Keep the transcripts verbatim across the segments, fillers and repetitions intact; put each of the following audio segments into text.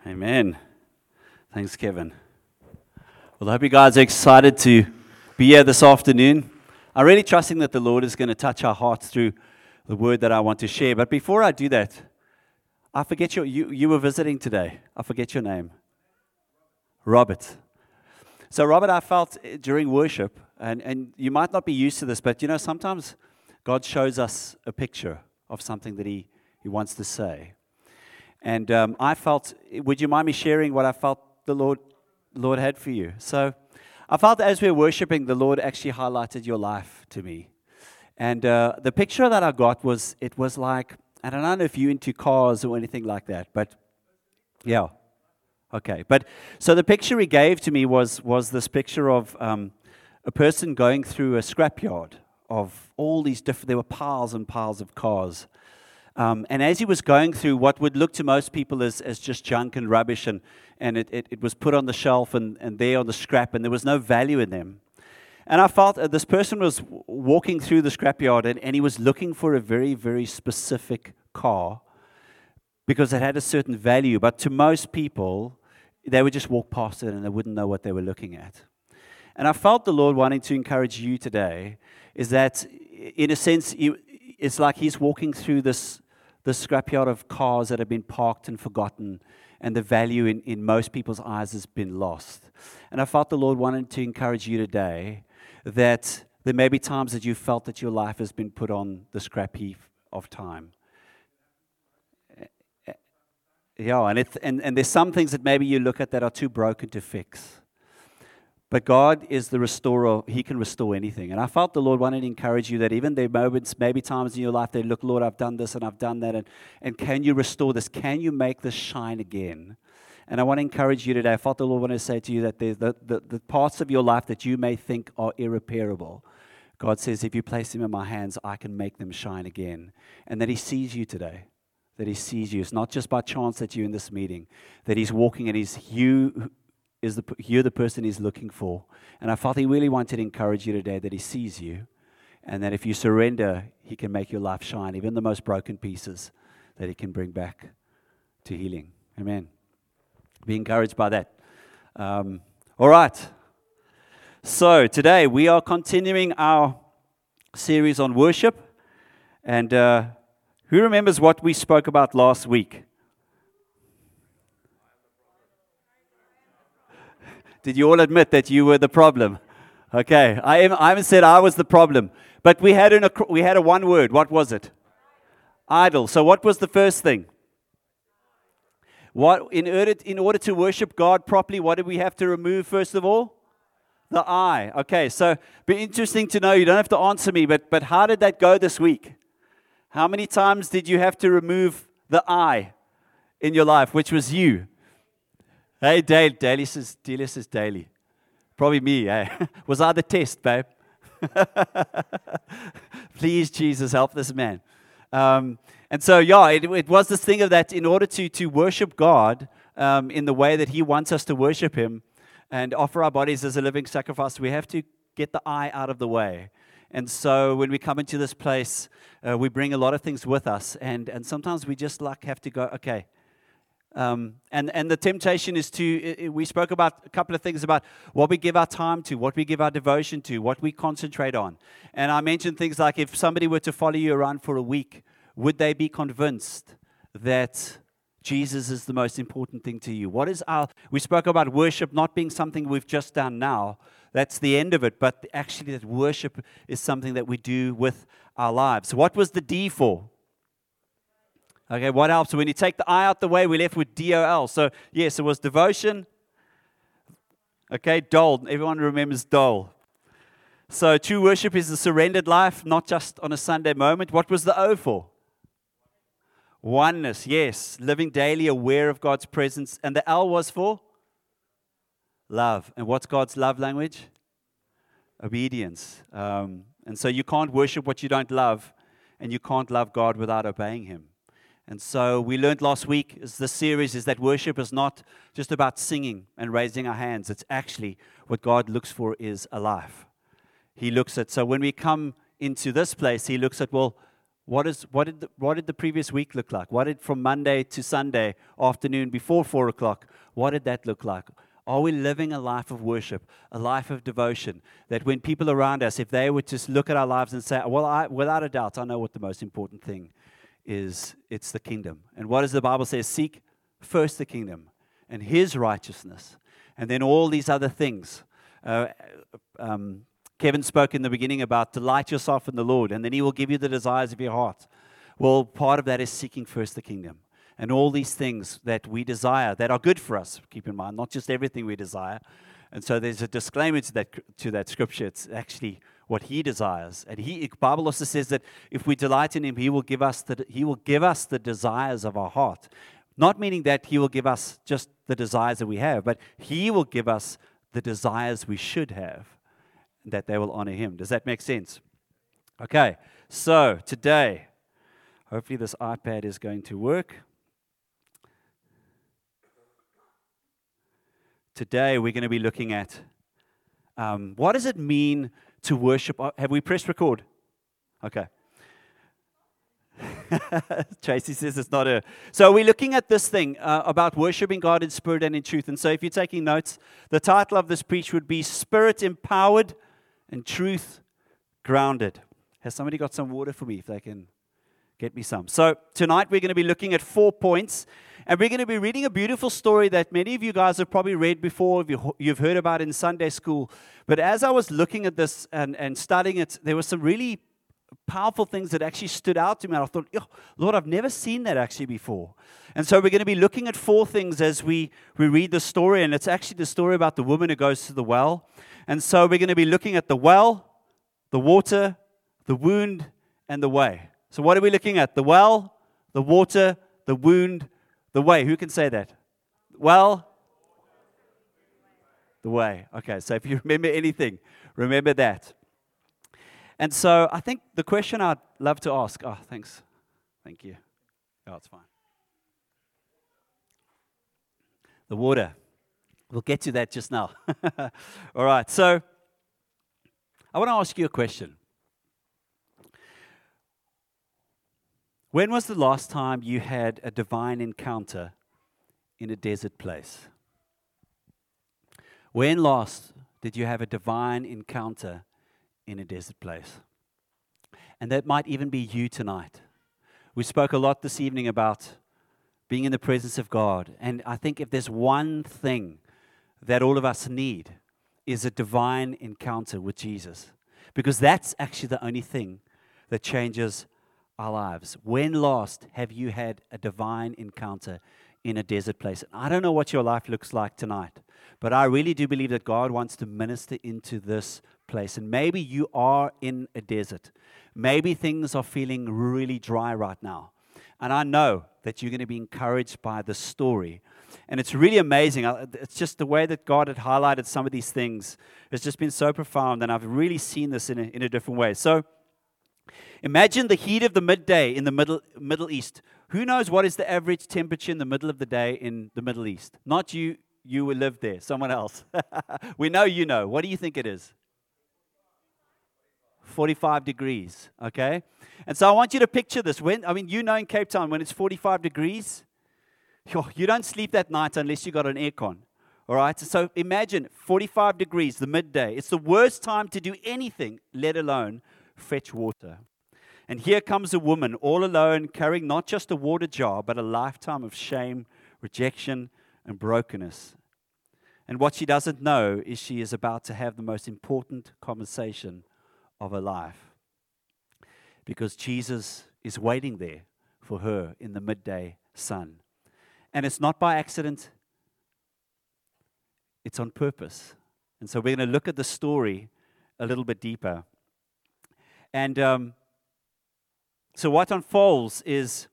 Amen. Thanks, Kevin. Well, I hope you guys are excited to be here this afternoon. I'm really trusting that the Lord is going to touch our hearts through the word that I want to share. But before I do that, I forget your, you, you were visiting today. I forget your name. Robert. So, Robert, I felt during worship, and, and you might not be used to this, but you know, sometimes God shows us a picture of something that He, he wants to say. And um, I felt, would you mind me sharing what I felt the Lord, Lord had for you? So I felt that as we were worshiping, the Lord actually highlighted your life to me. And uh, the picture that I got was, it was like, and I don't know if you're into cars or anything like that, but yeah. Okay. But so the picture He gave to me was, was this picture of um, a person going through a scrapyard of all these different, there were piles and piles of cars. Um, and as he was going through what would look to most people as, as just junk and rubbish, and, and it, it, it was put on the shelf and, and there on the scrap, and there was no value in them. And I felt uh, this person was walking through the scrapyard, and, and he was looking for a very, very specific car because it had a certain value. But to most people, they would just walk past it and they wouldn't know what they were looking at. And I felt the Lord wanting to encourage you today is that, in a sense, you, it's like He's walking through this the scrapyard of cars that have been parked and forgotten, and the value in, in most people's eyes has been lost. And I felt the Lord wanted to encourage you today that there may be times that you felt that your life has been put on the scrap heap of time. Yeah, and, it, and, and there's some things that maybe you look at that are too broken to fix. But God is the restorer. He can restore anything. And I felt the Lord wanted to encourage you that even there are moments, maybe times in your life that look, Lord, I've done this and I've done that. And, and can you restore this? Can you make this shine again? And I want to encourage you today. I felt the Lord wanted to say to you that there's the, the, the parts of your life that you may think are irreparable. God says, if you place them in my hands, I can make them shine again. And that He sees you today. That He sees you. It's not just by chance that you're in this meeting. That He's walking and He's you. Is the, you're the person He's looking for. And I felt He really wanted to encourage you today that He sees you, and that if you surrender, He can make your life shine, even the most broken pieces, that He can bring back to healing. Amen. Be encouraged by that. Um, all right. So today we are continuing our series on worship. And uh, who remembers what we spoke about last week? Did you all admit that you were the problem? Okay, I, am, I haven't said I was the problem, but we had, an, we had a one word. What was it? Idol. So what was the first thing? What in order, in order to worship God properly, what did we have to remove first of all? The eye. Okay, so be interesting to know. You don't have to answer me, but, but how did that go this week? How many times did you have to remove the eye in your life, which was you? Hey, Dale. Daly says, Delia says daily. Probably me, eh? Was I the test, babe? Please, Jesus, help this man. Um, and so, yeah, it, it was this thing of that in order to, to worship God um, in the way that He wants us to worship Him and offer our bodies as a living sacrifice, we have to get the eye out of the way. And so when we come into this place, uh, we bring a lot of things with us. And, and sometimes we just like have to go, okay, Um, and, and the temptation is to, we spoke about a couple of things about what we give our time to, what we give our devotion to, what we concentrate on. And I mentioned things like if somebody were to follow you around for a week, would they be convinced that Jesus is the most important thing to you? What is our, we spoke about worship not being something we've just done now. That's the end of it. But actually that worship is something that we do with our lives. What was the D for? Okay, what helps? So when you take the I out the way, we're left with D O L. So, yes, it was devotion. Okay, dole. Everyone remembers dole. So, true worship is a surrendered life, not just on a Sunday moment. What was the O for? Oneness, yes. Living daily aware of God's presence. And the L was for? Love. And what's God's love language? Obedience. Um, and so you can't worship what you don't love, and you can't love God without obeying Him. And so we learned last week, is this series is that worship is not just about singing and raising our hands. It's actually what God looks for is a life. He looks at, so when we come into this place, He looks at, well, What is what did the, what did the previous week look like? What did from Monday to Sunday afternoon before four o'clock? What did that look like? Are we living a life of worship, a life of devotion? That when people around us, if they would just look at our lives and say, "Well, I, without a doubt, I know what the most important thing is. It's the kingdom." And what does the Bible say? Seek first the kingdom and His righteousness, and then all these other things. Uh, um, Kevin spoke in the beginning about delight yourself in the Lord, and then He will give you the desires of your heart. Well, part of that is seeking first the kingdom. And all these things that we desire that are good for us, keep in mind, not just everything we desire. And so there's a disclaimer to that to that scripture. It's actually what He desires. And He, the Bible also says that if we delight in Him, He will give us the He will give us the desires of our heart. Not meaning that He will give us just the desires that we have, but He will give us the desires we should have, that they will honor Him. Does that make sense? Okay, so today, hopefully this iPad is going to work. Today we're going to be looking at um, what does it mean to worship? Have we pressed record? Okay. Tracy says it's not her. So we're looking at this thing uh, about worshiping God in spirit and in truth. And so if you're taking notes, the title of this preach would be Spirit Empowered and Truth Grounded. Has somebody got some water for me if they can get me some? So tonight we're going to be looking at four points. And we're going to be reading a beautiful story that many of you guys have probably read before, you've heard about in Sunday school. But as I was looking at this and, and studying it, there were some really powerful things that actually stood out to me. And I thought, oh, Lord, I've never seen that actually before. And so we're going to be looking at four things as we, we read the story. And it's actually the story about the woman who goes to the well. And so we're going to be looking at the well, the water, the wound, and the way. So what are we looking at? The well, the water, the wound, the way. Who can say that? Well, the way. Okay, so if you remember anything, remember that. And so I think the question I'd love to ask, oh, thanks. Thank you. Oh, it's fine. The water. We'll get to that just now. All right, so I want to ask you a question. When was the last time you had a divine encounter in a desert place? When last did you have a divine encounter in a desert place? And that might even be you tonight. We spoke a lot this evening about being in the presence of God. And I think if there's one thing that all of us need is a divine encounter with Jesus. Because that's actually the only thing that changes our lives. When last have you had a divine encounter in a desert place? I don't know what your life looks like tonight, but I really do believe that God wants to minister into this place. And maybe you are in a desert. Maybe things are feeling really dry right now. And I know that you're going to be encouraged by the story. And it's really amazing. It's just the way that God had highlighted some of these things has just been so profound. And I've really seen this in a, in a different way. So imagine the heat of the midday in the Middle, Middle East. Who knows what is the average temperature in the middle of the day in the Middle East? Not you, you will live there, someone else. We know you know. What do you think it is? forty-five degrees, okay? And so I want you to picture this. When I mean, you know in Cape Town, when it's forty-five degrees, you don't sleep that night unless you got an aircon, all right? So imagine forty-five degrees, the midday. It's the worst time to do anything, let alone fetch water. And here comes a woman all alone, carrying not just a water jar, but a lifetime of shame, rejection, and brokenness. And what she doesn't know is she is about to have the most important conversation of her life. Because Jesus is waiting there for her in the midday sun. And it's not by accident, it's on purpose. And so we're going to look at the story a little bit deeper. And um, so what unfolds is,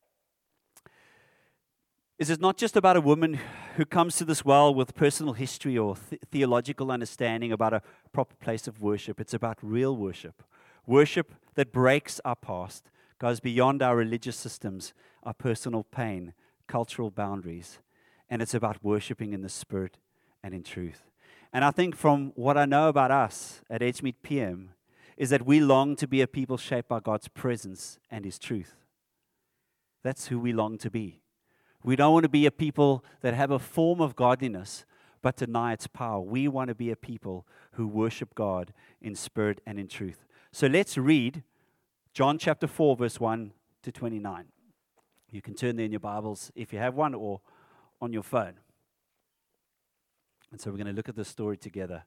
is it's not just about a woman who comes to this well with personal history or th- theological understanding about a proper place of worship. It's about real worship. Worship that breaks our past, goes beyond our religious systems, our personal pain, cultural boundaries. And it's about worshiping in the Spirit and in truth. And I think from what I know about us at Edgemead P M, is that we long to be a people shaped by God's presence and His truth. That's who we long to be. We don't want to be a people that have a form of godliness but deny its power. We want to be a people who worship God in spirit and in truth. So let's read John chapter four, verse one to twenty-nine. You can turn there in your Bibles if you have one or on your phone. And so we're going to look at this story together.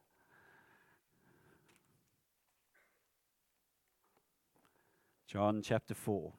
John chapter four.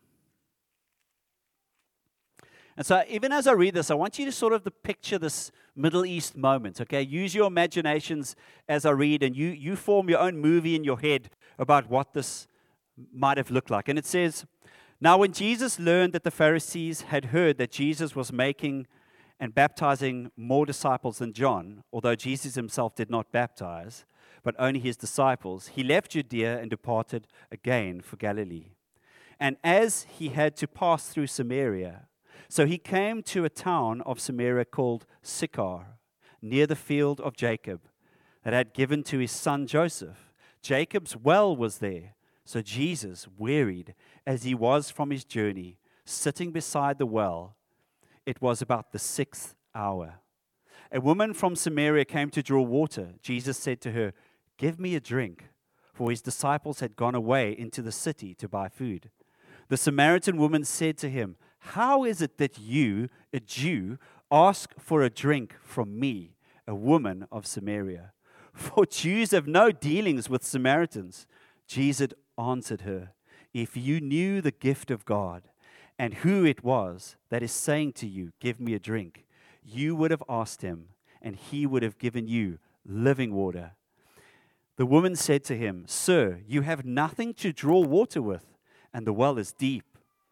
And so even as I read this, I want you to sort of to picture this Middle East moment, okay? Use your imaginations as I read, and you, you form your own movie in your head about what this might have looked like. And it says, "Now when Jesus learned that the Pharisees had heard that Jesus was making and baptizing more disciples than John, although Jesus himself did not baptize, but only his disciples, he left Judea and departed again for Galilee. And as he had to pass through Samaria, so he came to a town of Samaria called Sychar, near the field of Jacob, that had given to his son Joseph. Jacob's well was there. So Jesus, wearied as he was from his journey, sitting beside the well, it was about the sixth hour. A woman from Samaria came to draw water. Jesus said to her, 'Give me a drink,' for his disciples had gone away into the city to buy food. The Samaritan woman said to him, 'How is it that you, a Jew, ask for a drink from me, a woman of Samaria? For Jews have no dealings with Samaritans.' Jesus answered her, 'If you knew the gift of God and who it was that is saying to you, "Give me a drink," you would have asked him, and he would have given you living water.' The woman said to him, 'Sir, you have nothing to draw water with, and the well is deep.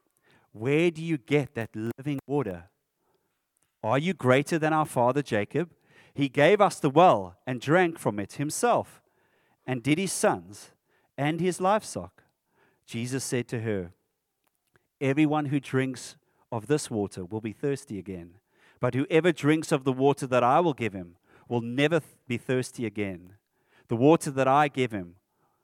Where do you get that living water? Are you greater than our father Jacob? He gave us the well and drank from it himself, and did his sons and his livestock.' Jesus said to her, 'Everyone who drinks of this water will be thirsty again, but whoever drinks of the water that I will give him will never be thirsty again. The water that I give him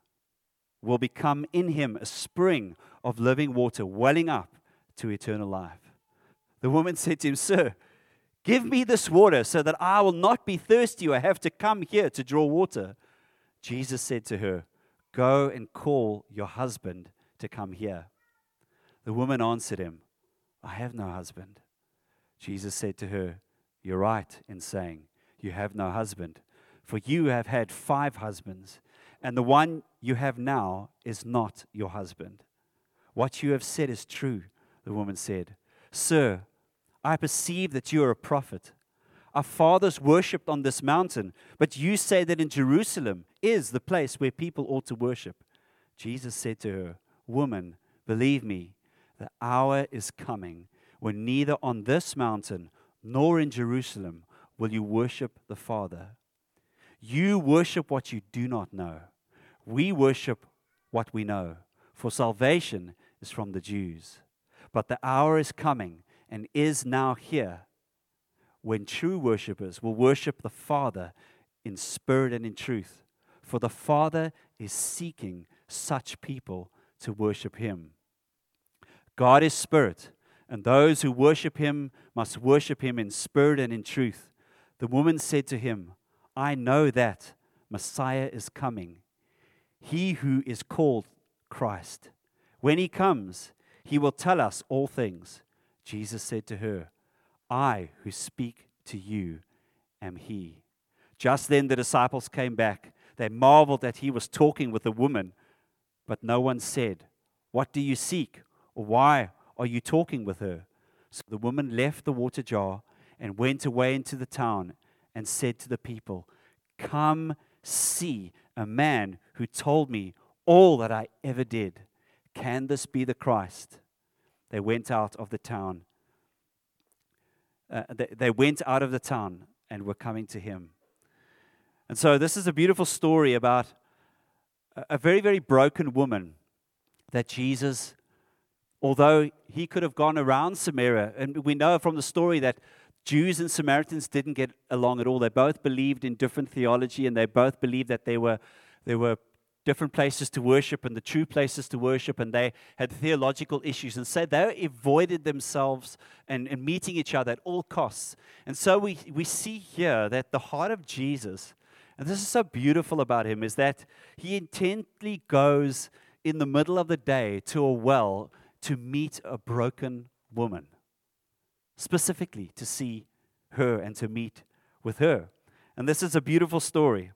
will become in him a spring of living water welling up to eternal life.' The woman said to him, 'Sir, give me this water so that I will not be thirsty or have to come here to draw water.' Jesus said to her, 'Go and call your husband to come here.' The woman answered him, 'I have no husband.' Jesus said to her, 'You're right in saying, "You have no husband," for you have had five husbands, and the one you have now is not your husband. What you have said is true.' The woman said, 'Sir, I perceive that you are a prophet. Our fathers worshipped on this mountain, but you say that in Jerusalem is the place where people ought to worship.' Jesus said to her, 'Woman, believe me, the hour is coming when neither on this mountain nor in Jerusalem will you worship the Father. You worship what you do not know. We worship what we know, for salvation is from the Jews. But the hour is coming and is now here when true worshipers will worship the Father in spirit and in truth, for the Father is seeking such people to worship him. God is spirit, and those who worship him must worship him in spirit and in truth.' The woman said to him, 'I know that Messiah is coming, he who is called Christ. When he comes, he will tell us all things.' Jesus said to her, 'I who speak to you am he.' Just then the disciples came back. They marveled that he was talking with a woman, but no one said, 'What do you seek?' or 'Why are you talking with her?' So the woman left the water jar and went away into the town and said to the people, 'Come see a man who told me all that I ever did. Can this be the Christ?' They went out of the town. Uh, they, they went out of the town and were coming to him." And so this is a beautiful story about a, a very, very broken woman that Jesus, although he could have gone around Samaria, and we know from the story that Jews and Samaritans didn't get along at all. They both believed in different theology, and they both believed that there were there were different places to worship and the true places to worship, and they had theological issues. And so they avoided themselves and, and meeting each other at all costs. And so we, we see here that the heart of Jesus, and this is so beautiful about him, is that he intently goes in the middle of the day to a well to meet a broken woman, specifically to see her and to meet with her. And this is a beautiful story.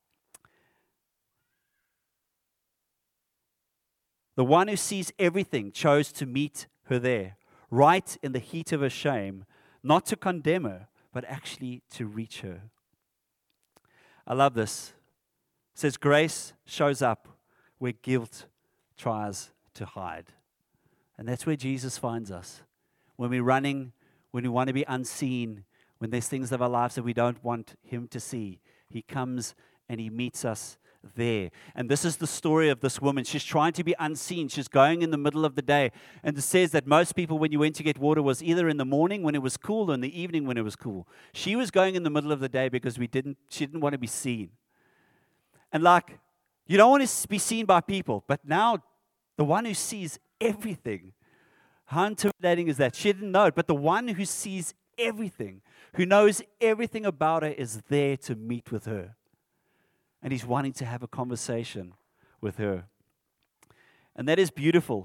The one who sees everything chose to meet her there, right in the heat of her shame, not to condemn her, but actually to reach her. I love this. It says, grace shows up where guilt tries to hide. And that's where Jesus finds us. When we're running, when we want to be unseen, when there's things of our lives that we don't want him to see, he comes and he meets us there. And this is the story of this woman. She's trying to be unseen. She's going in the middle of the day. And it says that most people, when you went to get water, was either in the morning when it was cool or in the evening when it was cool. She was going in the middle of the day because we didn't, she didn't want to be seen. And like, you don't want to be seen by people, but now the one who sees everything, how intimidating is that? She didn't know it, but the one who sees everything, who knows everything about her, is there to meet with her. And he's wanting to have a conversation with her. And that is beautiful.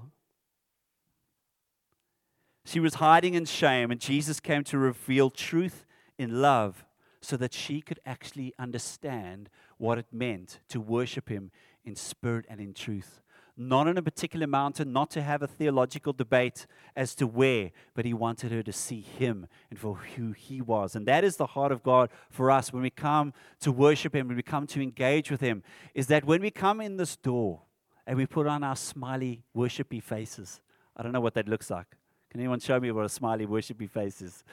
She was hiding in shame, and Jesus came to reveal truth in love so that she could actually understand what it meant to worship him in spirit and in truth. Not on a particular mountain, not to have a theological debate as to where, but he wanted her to see him and for who he was. And that is the heart of God for us when we come to worship him, when we come to engage with him, is that when we come in this door and we put on our smiley, worshipy faces. I don't know what that looks like. Can anyone show me what a smiley, worshipy face is?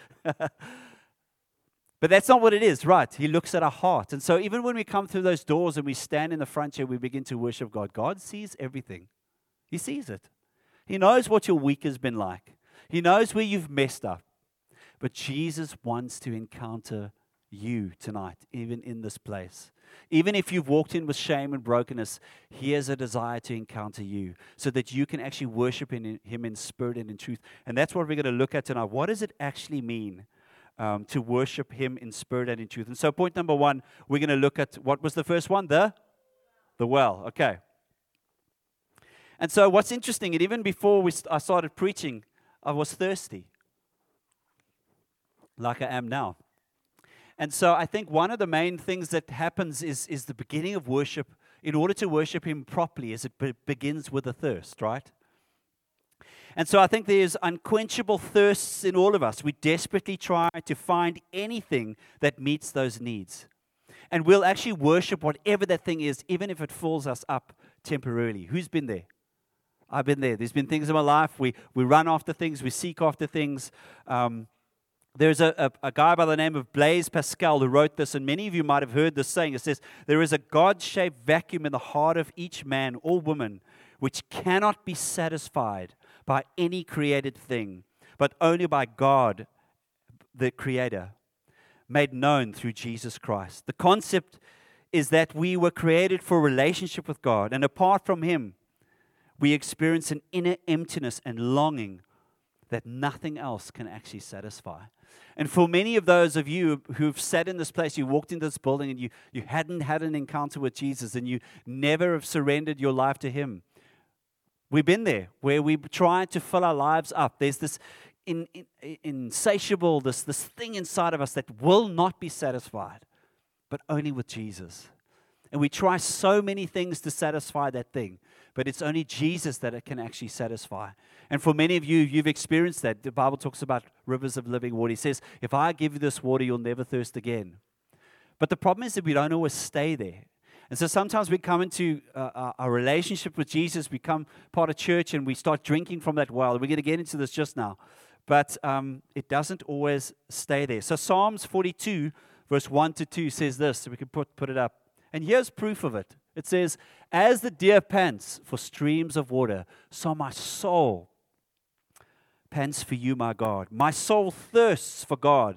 But that's not what it is, right? He looks at our heart. And so even when we come through those doors and we stand in the front here, we begin to worship God. God sees everything. He sees it. He knows what your week has been like. He knows where you've messed up. But Jesus wants to encounter you tonight, even in this place. Even if you've walked in with shame and brokenness, he has a desire to encounter you so that you can actually worship in him in spirit and in truth. And that's what we're going to look at tonight. What does it actually mean Um, to worship him in spirit and in truth? And so point number one, we're going to look at, what was the first one? The, the well. Okay. And so what's interesting, and even before we st- I started preaching, I was thirsty, like I am now. And so I think one of the main things that happens is, is the beginning of worship. In order to worship him properly, is it be- begins with a thirst, right? And so I think there's unquenchable thirsts in all of us. We desperately try to find anything that meets those needs. And we'll actually worship whatever that thing is, even if it fills us up temporarily. Who's been there? I've been there. There's been things in my life. We, we run after things. We seek after things. Um, there's a, a, a guy by the name of Blaise Pascal who wrote this, and many of you might have heard this saying. It says, there is a God-shaped vacuum in the heart of each man or woman which cannot be satisfied by any created thing, but only by God, the Creator, made known through Jesus Christ. The concept is that we were created for a relationship with God, and apart from him, we experience an inner emptiness and longing that nothing else can actually satisfy. And for many of those of you who've sat in this place, you walked into this building and you, you hadn't had an encounter with Jesus and you never have surrendered your life to him. We've been there where we try to fill our lives up. There's this in, in, insatiable, this, this thing inside of us that will not be satisfied, but only with Jesus. And we try so many things to satisfy that thing, but it's only Jesus that it can actually satisfy. And for many of you, you've experienced that. The Bible talks about rivers of living water. He says, if I give you this water, you'll never thirst again. But the problem is that we don't always stay there. And so sometimes we come into uh, a relationship with Jesus, become part of church, and we start drinking from that well. We're going to get into this just now. But um, it doesn't always stay there. So Psalms forty-two, verse one to two says this. So we can put, put it up. And here's proof of it. It says, as the deer pants for streams of water, so my soul pants for you, my God. My soul thirsts for God,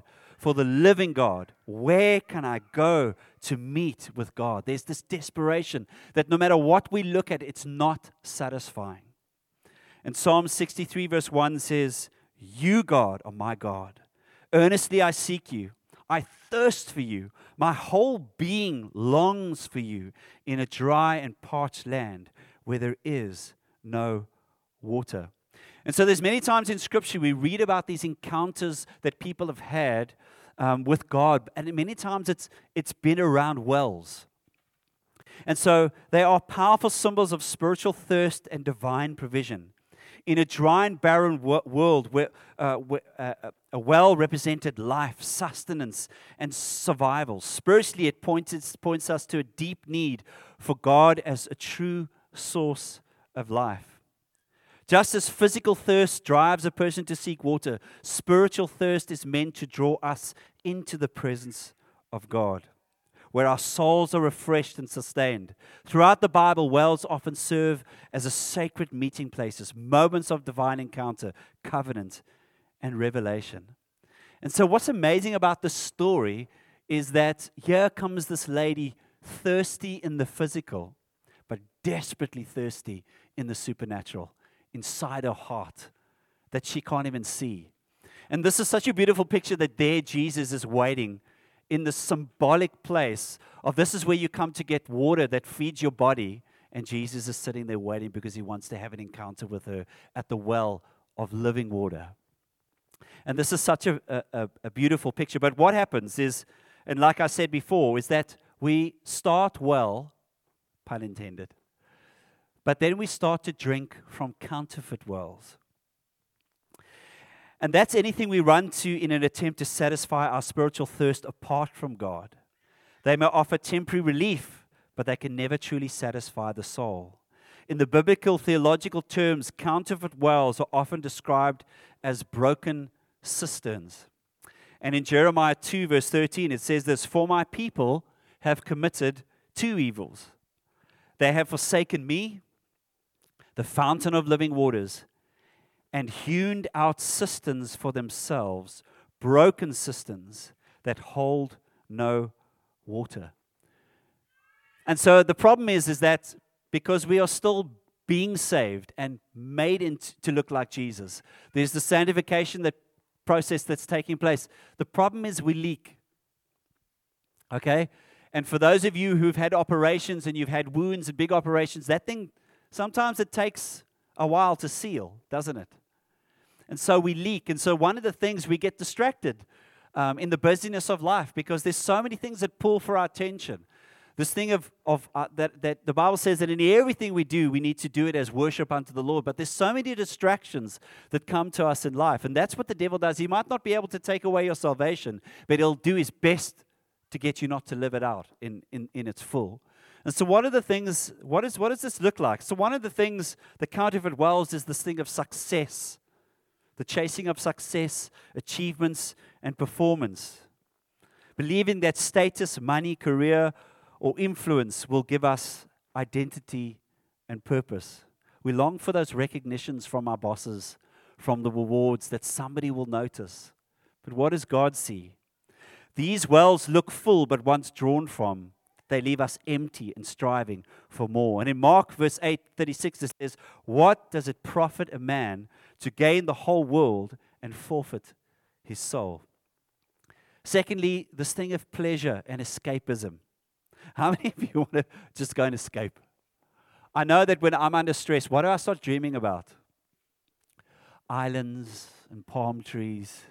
for the living God. Where can I go to meet with God? There's this desperation that no matter what we look at, it's not satisfying. And Psalm sixty-three verse one says, "You, God, are my God. Earnestly I seek you. I thirst for you. My whole being longs for you in a dry and parched land where there is no water." And so there's many times in Scripture we read about these encounters that people have had um, with God. And many times it's it's been around wells. And so they are powerful symbols of spiritual thirst and divine provision. In a dry and barren wo- world, where, uh, where uh, a well represented life, sustenance, and survival. Spiritually, it points, points us to a deep need for God as a true source of life. Just as physical thirst drives a person to seek water, spiritual thirst is meant to draw us into the presence of God, where our souls are refreshed and sustained. Throughout the Bible, wells often serve as a sacred meeting places, moments of divine encounter, covenant, and revelation. And so what's amazing about this story is that here comes this lady thirsty in the physical, but desperately thirsty in the supernatural, inside her heart, that she can't even see. And this is such a beautiful picture that there Jesus is waiting in the symbolic place of this is where you come to get water that feeds your body, and Jesus is sitting there waiting because he wants to have an encounter with her at the well of living water. And this is such a, a, a beautiful picture. But what happens is, and like I said before, is that we start well, pun intended, but then we start to drink from counterfeit wells. And that's anything we run to in an attempt to satisfy our spiritual thirst apart from God. They may offer temporary relief, but they can never truly satisfy the soul. In the biblical theological terms, counterfeit wells are often described as broken cisterns. And in Jeremiah two, verse thirteen, it says this, "For my people have committed two evils. They have forsaken me, the fountain of living waters, and hewn out cisterns for themselves, broken cisterns that hold no water." And so the problem is, is that because we are still being saved and made into, to look like Jesus, there's the sanctification that process that's taking place. The problem is we leak. Okay? And for those of you who've had operations and you've had wounds and big operations, that thing, sometimes it takes a while to seal, doesn't it? And so we leak. And so one of the things, we get distracted um, in the busyness of life because there's so many things that pull for our attention. This thing of, of uh, that, that the Bible says that in everything we do, we need to do it as worship unto the Lord. But there's so many distractions that come to us in life. And that's what the devil does. He might not be able to take away your salvation, but he'll do his best to get you not to live it out in, in, in its full. And so what are the things, what, is, what does this look like? So one of the things, the counterfeit wells is this thing of success. The chasing of success, achievements, and performance. Believing that status, money, career, or influence will give us identity and purpose. We long for those recognitions from our bosses, from the rewards that somebody will notice. But what does God see? These wells look full, but once drawn from, they leave us empty and striving for more. And in Mark verse eight thirty-six, it says, "What does it profit a man to gain the whole world and forfeit his soul?" Secondly, this thing of pleasure and escapism. How many of you want to just go and escape? I know that when I'm under stress, what do I start dreaming about? Islands and palm trees.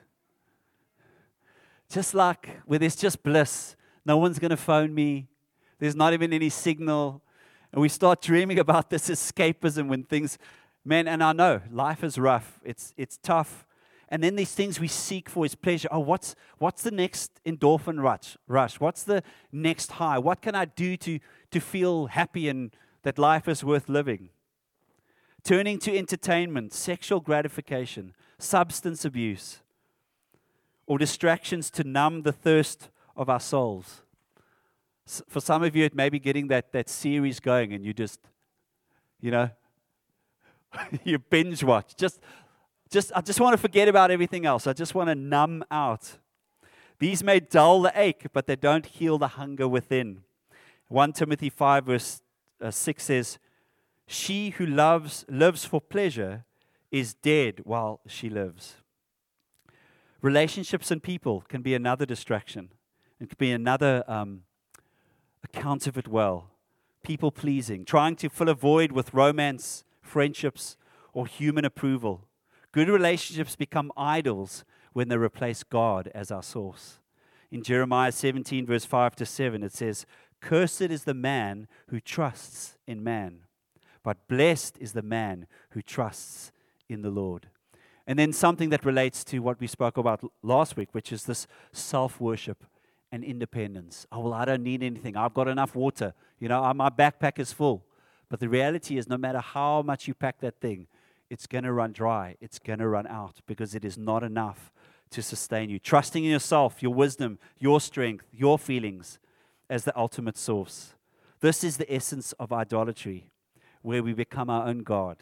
Just like where there's just bliss. No one's going to phone me. There's not even any signal. And we start dreaming about this escapism when things, man, and I know life is rough. It's it's tough. And then these things we seek for is pleasure. Oh, what's what's the next endorphin rush? Rush. What's the next high? What can I do to, to feel happy and that life is worth living? Turning to entertainment, sexual gratification, substance abuse, or distractions to numb the thirst of our souls. S- For some of you, it may be getting that, that series going and you just, you know, you binge watch. Just Just, I just want to forget about everything else. I just want to numb out. These may dull the ache, but they don't heal the hunger within. First Timothy five verse uh, six says, she who loves lives for pleasure is dead while she lives. Relationships and people can be another distraction. It could be another um, a counterfeit well. People pleasing, trying to fill a void with romance, friendships, or human approval. Good relationships become idols when they replace God as our source. In Jeremiah seventeen, verse five to seven, it says, cursed is the man who trusts in man, but blessed is the man who trusts in the Lord. And then something that relates to what we spoke about last week, which is this self-worship and independence. Oh, well, I don't need anything. I've got enough water. You know, my backpack is full. But the reality is, no matter how much you pack that thing, it's going to run dry. It's going to run out because it is not enough to sustain you. Trusting in yourself, your wisdom, your strength, your feelings as the ultimate source. This is the essence of idolatry, where we become our own God.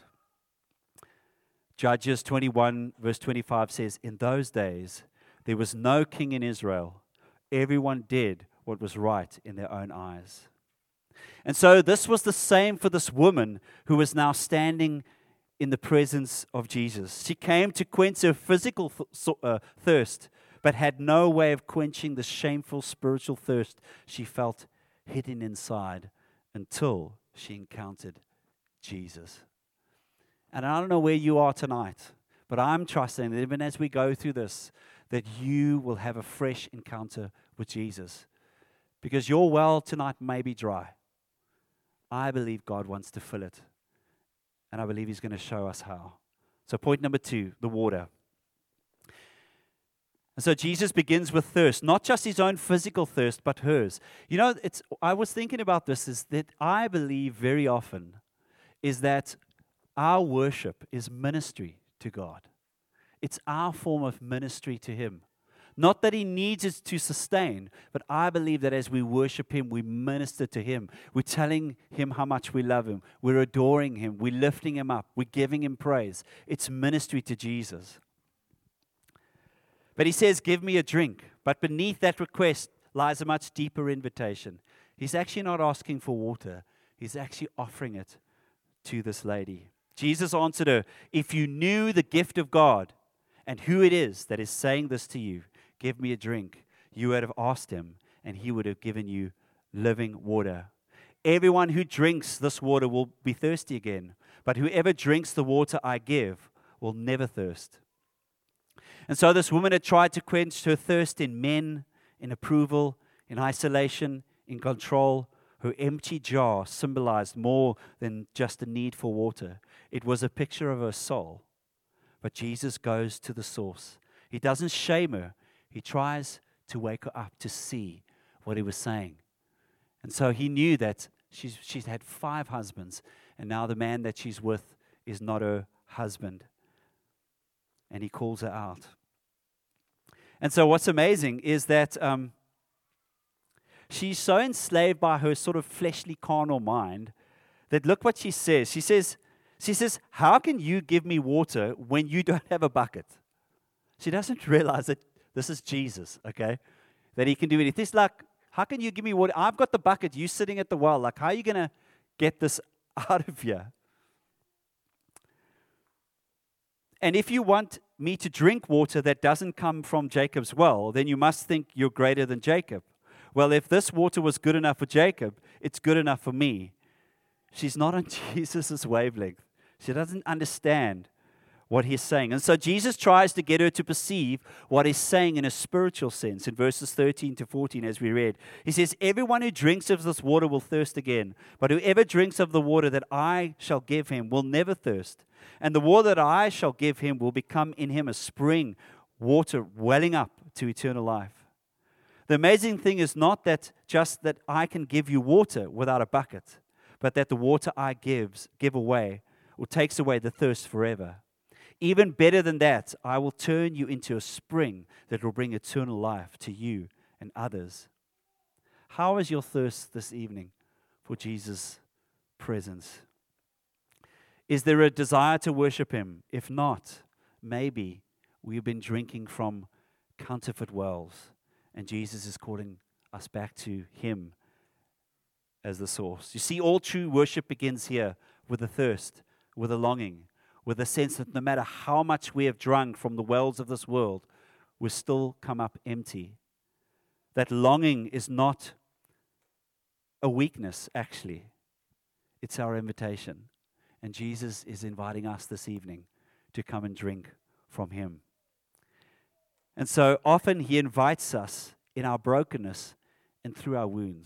Judges twenty-one, verse twenty-five says, in those days, there was no king in Israel. Everyone did what was right in their own eyes. And so this was the same for this woman who was now standing in the presence of Jesus. She came to quench her physical th- uh, thirst, but had no way of quenching the shameful spiritual thirst she felt hidden inside until she encountered Jesus. And I don't know where you are tonight, but I'm trusting that even as we go through this, that you will have a fresh encounter with Jesus. Because your well tonight may be dry. I believe God wants to fill it. And I believe He's going to show us how. So point number two, the water. And so Jesus begins with thirst, not just His own physical thirst, but hers. You know, it's. I was thinking about this, is that I believe very often is that our worship is ministry to God. It's our form of ministry to Him. Not that He needs it to sustain, but I believe that as we worship Him, we minister to Him. We're telling Him how much we love Him. We're adoring Him. We're lifting Him up. We're giving Him praise. It's ministry to Jesus. But He says, give me a drink. But beneath that request lies a much deeper invitation. He's actually not asking for water. He's actually offering it to this lady. Jesus answered her, if you knew the gift of God and who it is that is saying this to you, give me a drink, you would have asked Him, and He would have given you living water. Everyone who drinks this water will be thirsty again, but whoever drinks the water I give will never thirst. And so this woman had tried to quench her thirst in men, in approval, in isolation, in control. Her empty jar symbolized more than just a need for water. It was a picture of her soul. But Jesus goes to the source. He doesn't shame her. He tries to wake her up to see what He was saying. And so He knew that she's, she's had five husbands, and now the man that she's with is not her husband. And He calls her out. And so what's amazing is that um, she's so enslaved by her sort of fleshly, carnal mind that look what she says. She says, she says, how can you give me water when you don't have a bucket? She doesn't realize that this is Jesus, okay? That He can do anything. It's like, how can you give me water? I've got the bucket. You sitting at the well. Like, how are you going to get this out of here? And if you want me to drink water that doesn't come from Jacob's well, then you must think you're greater than Jacob. Well, if this water was good enough for Jacob, it's good enough for me. She's not on Jesus' wavelength. She doesn't understand what He's saying. And so Jesus tries to get her to perceive what He's saying in a spiritual sense in verses thirteen to fourteen as we read. He says, everyone who drinks of this water will thirst again, but whoever drinks of the water that I shall give him will never thirst. And the water that I shall give him will become in him a spring, water welling up to eternal life. The amazing thing is not that just that I can give you water without a bucket, but that the water I gives, give away or takes away the thirst forever. Even better than that, I will turn you into a spring that will bring eternal life to you and others. How is your thirst this evening for Jesus' presence? Is there a desire to worship Him? If not, maybe we've been drinking from counterfeit wells And Jesus is calling us back to Him as the source. You see, all true worship begins here with a thirst, with a longing, with a sense that no matter how much we have drunk from the wells of this world, we still come up empty. That longing is not a weakness, actually. It's our invitation. And Jesus is inviting us this evening to come and drink from Him. And so often He invites us in our brokenness and through our wounds.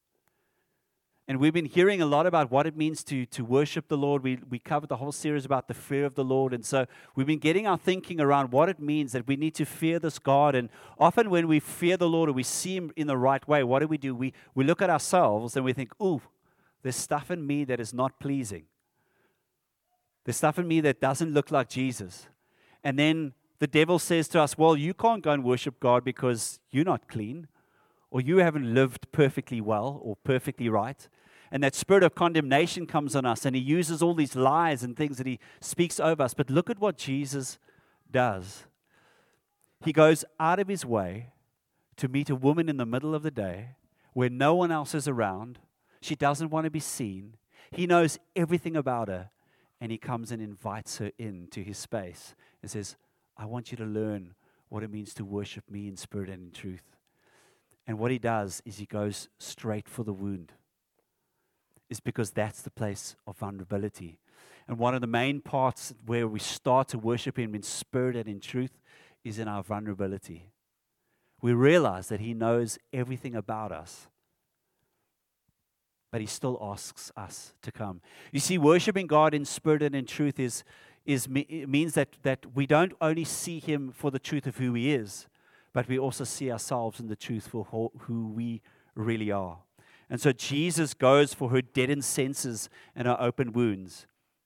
And we've been hearing a lot about what it means to, to worship the Lord. We, we covered the whole series about the fear of the Lord. And so we've been getting our thinking around what it means that we need to fear this God. And often when we fear the Lord or we see Him in the right way, what do we do? We, we look at ourselves and we think, ooh, there's stuff in me that is not pleasing. There's stuff in me that doesn't look like Jesus. And then the devil says to us, well, you can't go and worship God because you're not clean, or you haven't lived perfectly well or perfectly right. And that spirit of condemnation comes on us, and he uses all these lies and things that he speaks over us. But look at what Jesus does. He goes out of his way to meet a woman in the middle of the day where no one else is around. She doesn't want to be seen. He knows everything about her, and he comes and invites her into his space and says, I want you to learn what it means to worship me in spirit and in truth. And what he does is he goes straight for the wound. It's because that's the place of vulnerability. And one of the main parts where we start to worship him in spirit and in truth is in our vulnerability. We realize that he knows everything about us, but he still asks us to come. You see, worshiping God in spirit and in truth is, is it means that, that we don't only see him for the truth of who he is, but we also see ourselves in the truth for who, who we really are. And so Jesus goes for her deadened senses and her open wounds.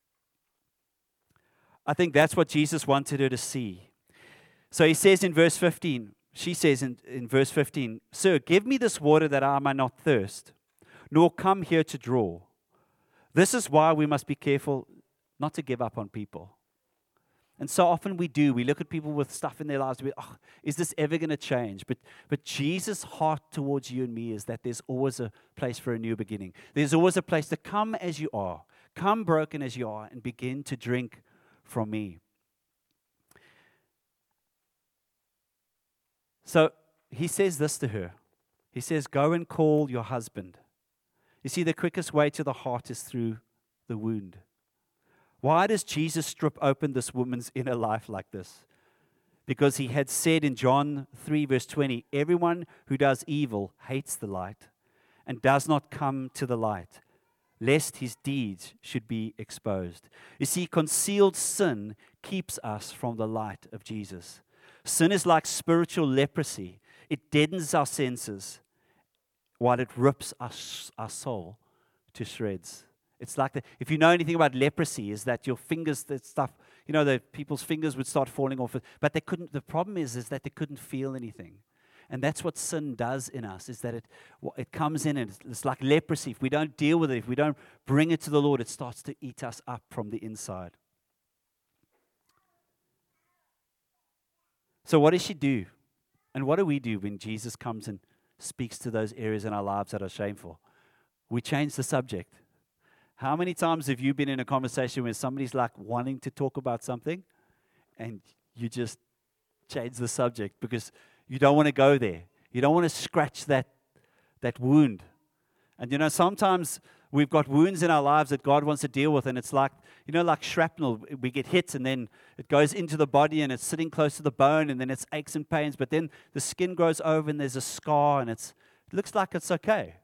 I think that's what Jesus wanted her to see. So he says in verse fifteen, she says in, in verse fifteen, Sir, give me this water that I might not thirst, nor come here to draw. This is why we must be careful not to give up on people. And so often we do. We look at people with stuff in their lives. We, oh, is this ever going to change? But, but Jesus' heart towards you and me is that there's always a place for a new beginning. There's always a place to come as you are. Come broken as you are and begin to drink from me. So he says this to her. He says, go and call your husband. You see, the quickest way to the heart is through the wound. Why does Jesus strip open this woman's inner life like this? Because he had said in John three, verse twenty, everyone who does evil hates the light and does not come to the light, lest his deeds should be exposed. You see, concealed sin keeps us from the light of Jesus. Sin is like spiritual leprosy. It deadens our senses while it rips our, our soul to shreds. It's like, the, if you know anything about leprosy, is that your fingers, that stuff, you know, the people's fingers would start falling off. But they couldn't, the problem is, is that they couldn't feel anything. And that's what sin does in us, is that it, it comes in and it's, it's like leprosy. If we don't deal with it, if we don't bring it to the Lord, it starts to eat us up from the inside. So what does she do? And what do we do when Jesus comes and speaks to those areas in our lives that are shameful? We change the subject. How many times have you been in a conversation where somebody's like wanting to talk about something and you just change the subject because you don't want to go there? You don't want to scratch that, that wound. And you know, sometimes we've got wounds in our lives that God wants to deal with, and it's like, you know, like shrapnel. We get hit and then it goes into the body and it's sitting close to the bone and then it's aches and pains, but then the skin grows over and there's a scar and it's, it looks like it's okay.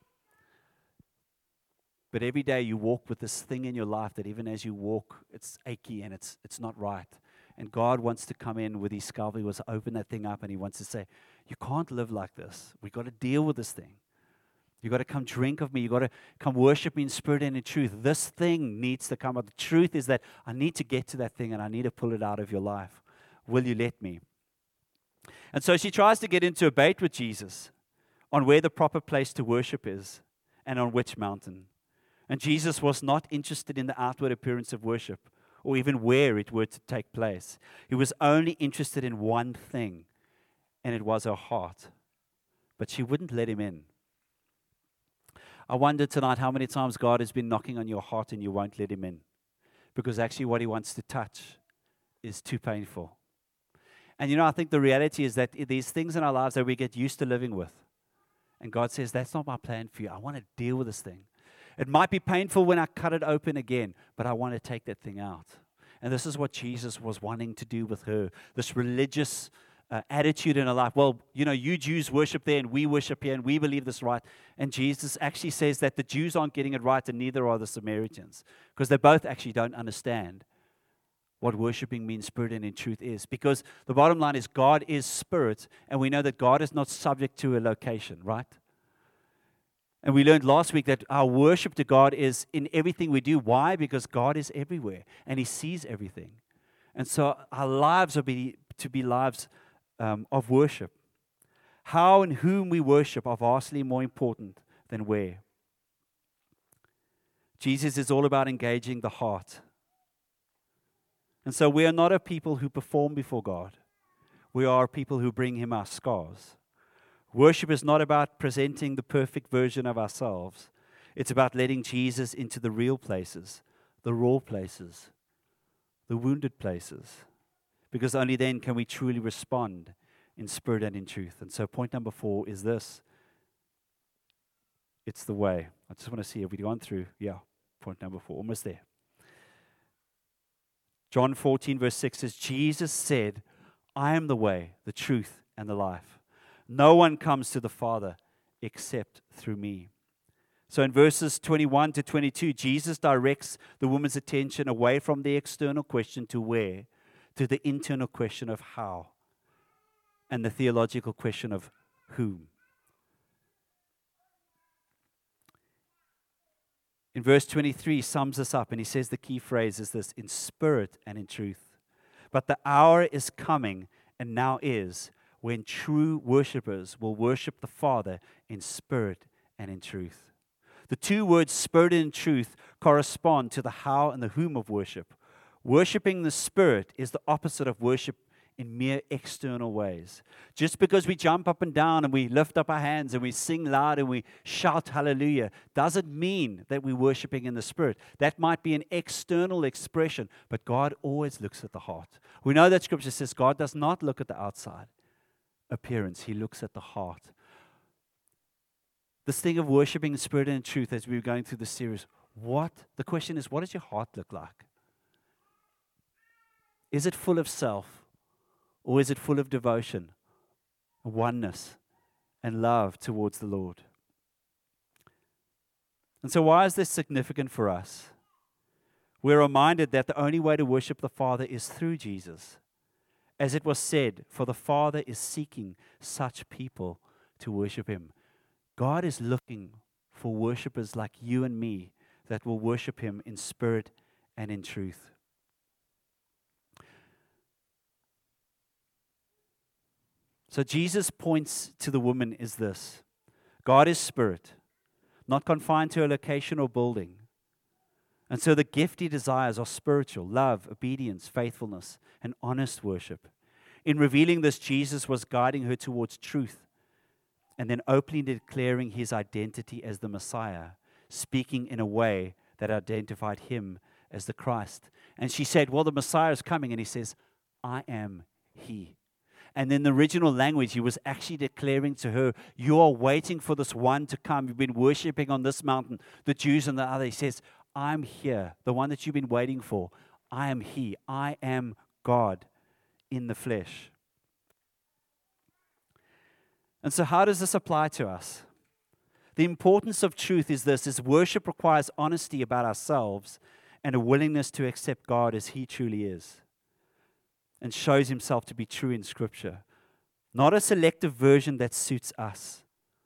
But every day you walk with this thing in your life that even as you walk, it's achy and it's it's not right. And God wants to come in with his scalpel. He wants to open that thing up and he wants to say, you can't live like this. We've got to deal with this thing. You've got to come drink of me. You've got to come worship me in spirit and in truth. This thing needs to come out. The truth is that I need to get to that thing and I need to pull it out of your life. Will you let me? And so she tries to get into a debate with Jesus on where the proper place to worship is and on which mountain. And Jesus was not interested in the outward appearance of worship or even where it were to take place. He was only interested in one thing, and it was her heart. but she wouldn't let him in. I wonder tonight how many times God has been knocking on your heart and you won't let him in. Because actually what he wants to touch is too painful. And you know, I think the reality is that there's things in our lives that we get used to living with. And God says, that's not my plan for you. I want to deal with this thing. It might be painful when I cut it open again, but I want to take that thing out. And this is what Jesus was wanting to do with her. This religious uh, attitude in her life. Well, you know, you Jews worship there and we worship here and we believe this right. And Jesus actually says that the Jews aren't getting it right and neither are the Samaritans. Because they both actually don't understand what worshiping means, spirit and in truth is. Because the bottom line is God is spirit, and we know that God is not subject to a location, right? And we learned last week that our worship to God is in everything we do. Why? Because God is everywhere, and he sees everything. And so our lives are be, to be lives um, of worship. How and whom we worship are vastly more important than where. Jesus is all about engaging the heart. And so we are not a people who perform before God. We are people who bring him our scars. Worship is not about presenting the perfect version of ourselves. It's about letting Jesus into the real places, the raw places, the wounded places. Because only then can we truly respond in spirit and in truth. And so point number four is this. It's the way. I just want to see if we've gone through. Yeah, point number four, almost there. John fourteen verse six says, Jesus said, I am the way, the truth, and the life. No one comes to the Father except through me. So in verses twenty-one to twenty-two, Jesus directs the woman's attention away from the external question to where, to the internal question of how, and the theological question of whom. In verse twenty-three, he sums this up, and he says the key phrase is this, in spirit and in truth. But the hour is coming, and now is, when true worshipers will worship the Father in spirit and in truth. The two words, spirit and truth, correspond to the how and the whom of worship. Worshipping the Spirit is the opposite of worship in mere external ways. Just because we jump up and down and we lift up our hands and we sing loud and we shout hallelujah doesn't mean that we're worshiping in the Spirit. That might be an external expression, but God always looks at the heart. We know that Scripture says God does not look at the outside appearance. He looks at the heart. This thing of worshiping in spirit and in truth, as we were going through the series, what? The question is, what does your heart look like? Is it full of self? Or is it full of devotion, oneness, and love towards the Lord? And so why is this significant for us? We're reminded that the only way to worship the Father is through Jesus. As it was said, for the Father is seeking such people to worship him. God is looking for worshipers like you and me that will worship him in spirit and in truth. So Jesus' points to the woman is this. God is spirit, not confined to a location or building. And so the gift he desires are spiritual, love, obedience, faithfulness, and honest worship. In revealing this, Jesus was guiding her towards truth and then openly declaring his identity as the Messiah, speaking in a way that identified him as the Christ. And she said, well, the Messiah is coming. And he says, I am he. And in the original language, he was actually declaring to her, you are waiting for this one to come. You've been worshiping on this mountain, the Jews on the other. He says, I'm here, the one that you've been waiting for. I am he. I am God in the flesh. And so how does this apply to us? The importance of truth is this, is worship requires honesty about ourselves and a willingness to accept God as he truly is, and shows himself to be true in Scripture. Not a selective version that suits us.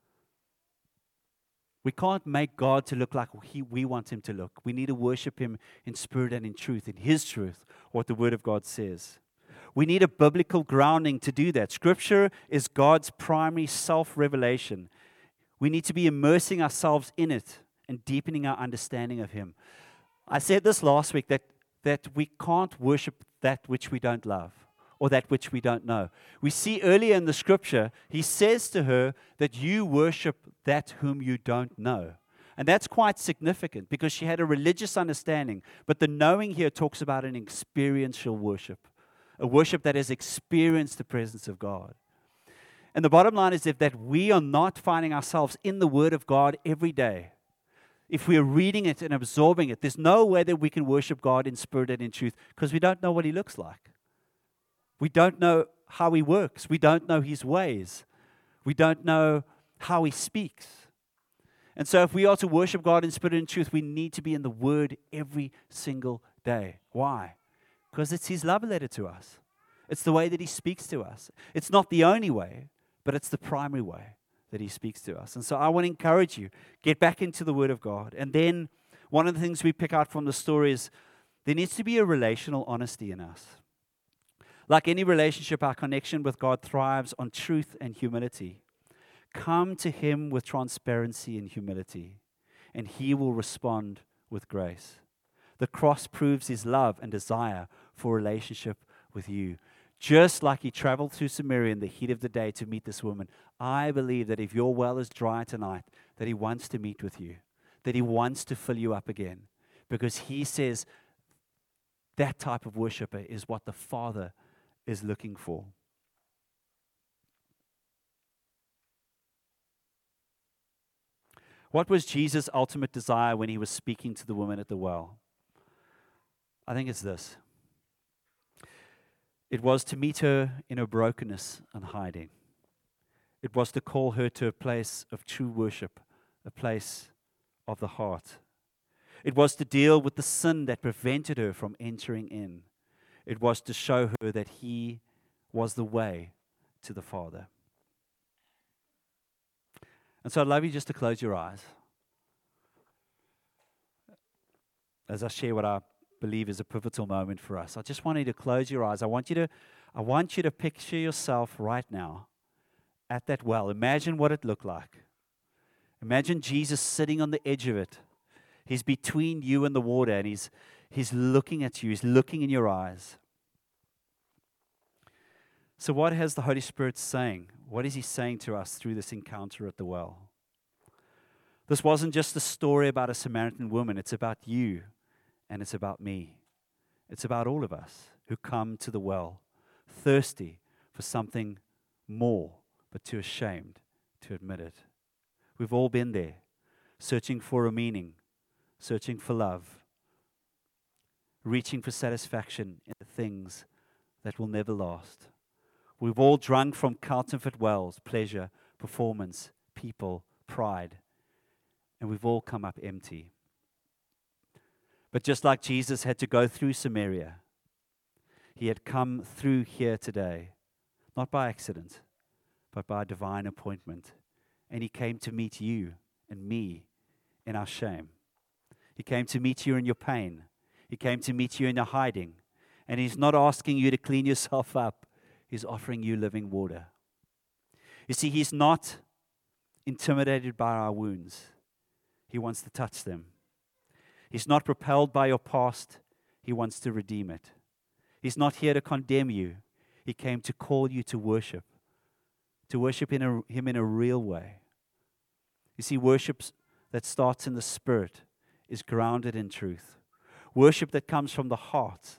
We can't make God to look like he, we want him to look. We need to worship him in spirit and in truth, in his truth, what the Word of God says. We need a biblical grounding to do that. Scripture is God's primary self-revelation. We need to be immersing ourselves in it and deepening our understanding of him. I said this last week, that, that we can't worship that which we don't love. or that which we don't know. We see earlier in the scripture, he says to her that you worship that whom you don't know. And that's quite significant because she had a religious understanding. But the knowing here talks about an experiential worship, a worship that has experienced the presence of God. And the bottom line is if that we are not finding ourselves in the Word of God every day, if we are reading it and absorbing it, there's no way that we can worship God in spirit and in truth because we don't know what He looks like. We don't know how He works. We don't know His ways. We don't know how He speaks. And so if we are to worship God in spirit and in truth, we need to be in the Word every single day. Why? Because it's His love letter to us. It's the way that He speaks to us. It's not the only way, but it's the primary way that He speaks to us. And so I want to encourage you, get back into the Word of God. And then one of the things we pick out from the story is there needs to be a relational honesty in us. Like any relationship, our connection with God thrives on truth and humility. Come to Him with transparency and humility, and He will respond with grace. The cross proves His love and desire for relationship with you. Just like He traveled through Samaria in the heat of the day to meet this woman, I believe that if your well is dry tonight, that He wants to meet with you, that He wants to fill you up again, because He says that type of worshiper is what the Father is looking for. What was Jesus' ultimate desire when He was speaking to the woman at the well? I think it's this. It was to meet her in her brokenness and hiding. It was to call her to a place of true worship, a place of the heart. It was to deal with the sin that prevented her from entering in. It was to show her that He was the way to the Father. And so I'd love you just to close your eyes as I share what I believe is a pivotal moment for us. I just want you to close your eyes. I want you to, I want you to picture yourself right now at that well. Imagine what it looked like. Imagine Jesus sitting on the edge of it. He's between you and the water, and he's, he's looking at you. He's looking in your eyes. So what has the Holy Spirit saying? What is He saying to us through this encounter at the well? This wasn't just a story about a Samaritan woman. It's about you, and it's about me. It's about all of us who come to the well, thirsty for something more, but too ashamed to admit it. We've all been there, searching for a meaning, searching for love, reaching for satisfaction in the things that will never last. We've all drunk from counterfeit wells, pleasure, performance, people, pride, and we've all come up empty. But just like Jesus had to go through Samaria, He had come through here today, not by accident, but by divine appointment. And He came to meet you and me in our shame. He came to meet you in your pain. He came to meet you in your hiding. And He's not asking you to clean yourself up. He's offering you living water. You see, He's not intimidated by our wounds. He wants to touch them. He's not repelled by your past. He wants to redeem it. He's not here to condemn you. He came to call you to worship, to worship in a, Him in a real way. You see, worship that starts in the Spirit is grounded in truth. Worship that comes from the heart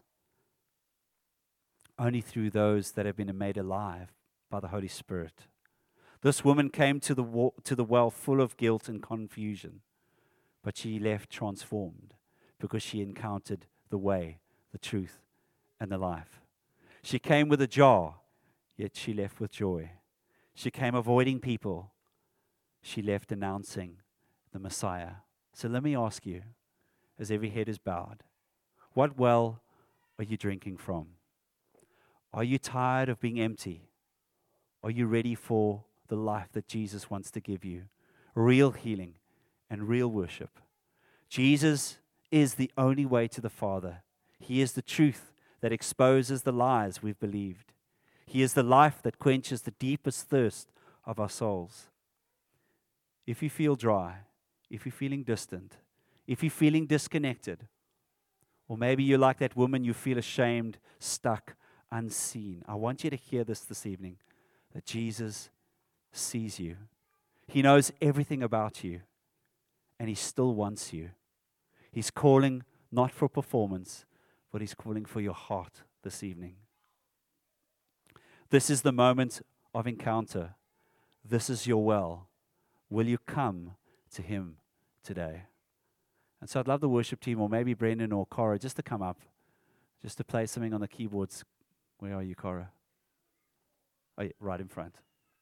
only through those that have been made alive by the Holy Spirit. This woman came to the wa- to the well full of guilt and confusion, but she left transformed because she encountered the way, the truth, and the life. She came with a jar, yet she left with joy. She came avoiding people. She left announcing the Messiah. So let me ask you, as every head is bowed, what well are you drinking from? Are you tired of being empty? Are you ready for the life that Jesus wants to give you? Real healing and real worship. Jesus is the only way to the Father. He is the truth that exposes the lies we've believed. He is the life that quenches the deepest thirst of our souls. If you feel dry, if you're feeling distant, if you're feeling disconnected, or maybe you're like that woman, you feel ashamed, stuck, unseen. I want you to hear this this evening, that Jesus sees you. He knows everything about you, and He still wants you. He's calling not for performance, but He's calling for your heart this evening. This is the moment of encounter. This is your well. Will you come to Him today? And so I'd love the worship team, or maybe Brendan or Cora, just to come up, just to play something on the keyboards. Where are you, Cora? Oh, yeah, right in front.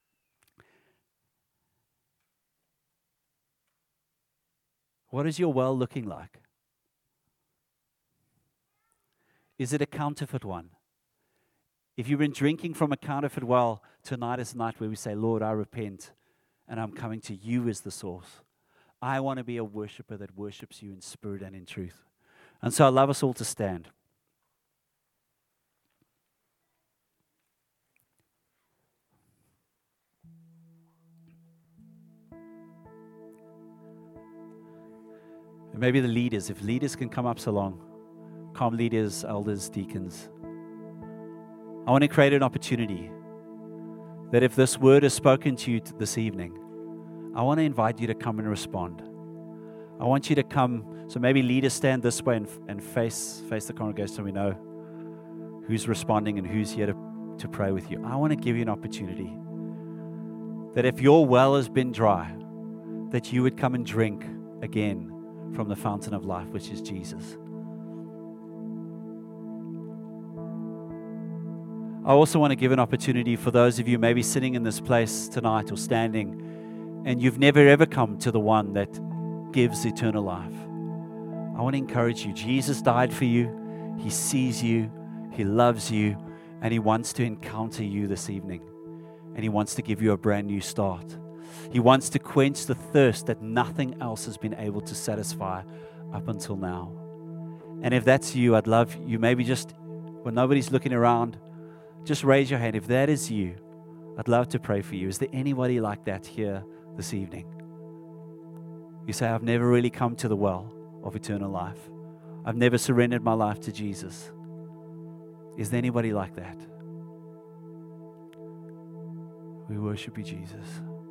What is your well looking like? Is it a counterfeit one? If you've been drinking from a counterfeit well, tonight is the night where we say, Lord, I repent, and I'm coming to You as the source. I want to be a worshiper that worships You in spirit and in truth. And so I'd love us all to stand. And maybe the leaders, if leaders can come up so long, calm leaders, elders, deacons. I want to create an opportunity that if this word is spoken to you t- this evening, I want to invite you to come and respond. I want you to come, so maybe leaders stand this way and, and face, face the congregation so we know who's responding and who's here to, to pray with you. I want to give you an opportunity that if your well has been dry, that you would come and drink again from the fountain of life, which is Jesus. I also want to give an opportunity for those of you maybe sitting in this place tonight or standing, and you've never ever come to the one that gives eternal life. I want to encourage you. Jesus died for you. He sees you. He loves you. And He wants to encounter you this evening. And He wants to give you a brand new start. He wants to quench the thirst that nothing else has been able to satisfy up until now. And if that's you, I'd love you maybe just, when nobody's looking around, just raise your hand. If that is you, I'd love to pray for you. Is there anybody like that here this evening? You say, I've never really come to the well of eternal life. I've never surrendered my life to Jesus. Is there anybody like that? We worship You, Jesus.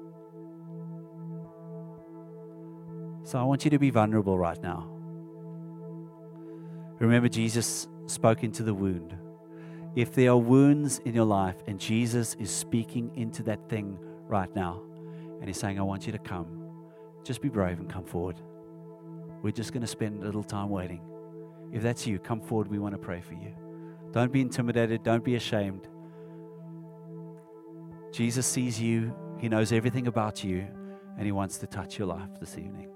So I want you to be vulnerable right now. Remember, Jesus spoke into the wound. If there are wounds in your life and Jesus is speaking into that thing right now, and He's saying, I want you to come, just be brave and come forward. We're just going to spend a little time waiting. If that's you, come forward. We want to pray for you. Don't be intimidated. Don't be ashamed. Jesus sees you. He knows everything about you, and He wants to touch your life this evening.